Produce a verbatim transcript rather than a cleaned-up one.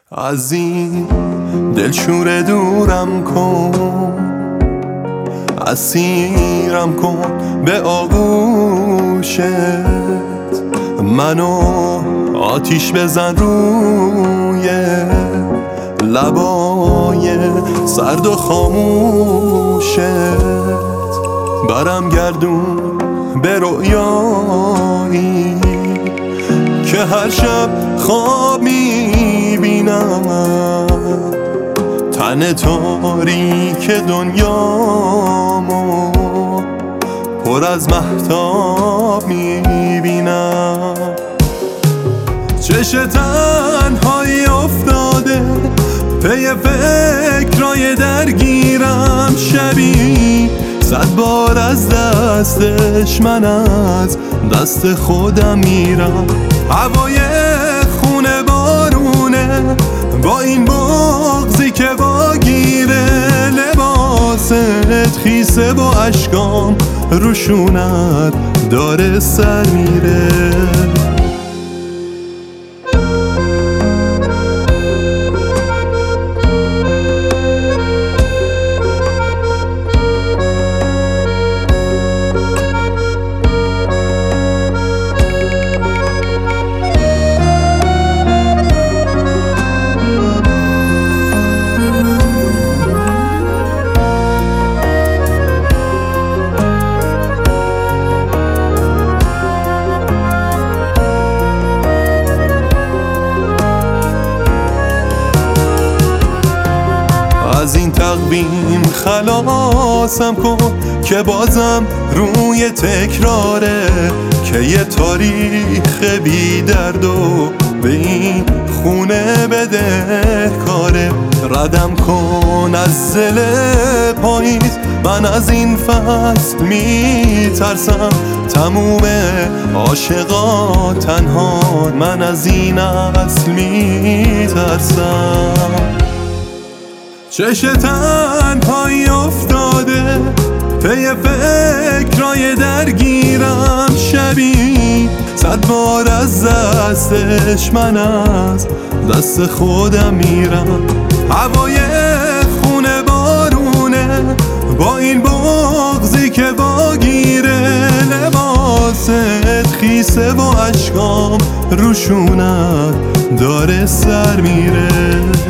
از این دلشور دورم کن، اسیرم کن به آغوشت، منو آتیش بزن روی لبای سرد و خاموشت، برم گردون به رویایی که هر شب خواب میبینم، تن تاریک دنیامو پر از مهتاب میبینم. چش تنهایی افتاده پی فکرای درگیرم، شبی صد بار از دستش من از دست خودم میرم. هوای خونه بارونه با این بغضی که واگیره، لباست خیسه با اشکام روشونت داره سر میره. از این تقویم خلاصم کن که بازم روی تکراره، که یه تاریخ بی درد و به این خونه بده کاره. ردم کن از زل پاییز، من از این فصل می ترسم، تموم عاشقا تنها، من از این اصل می ترسم. چش تنهایی افتاده پی فکرای درگیرم، شبی صد بار از دستش من از دست خودم میرم. هوای خونه بارونه با این بغضی که واگیره، لباست خیسه با اشکام روشونت داره سر میره.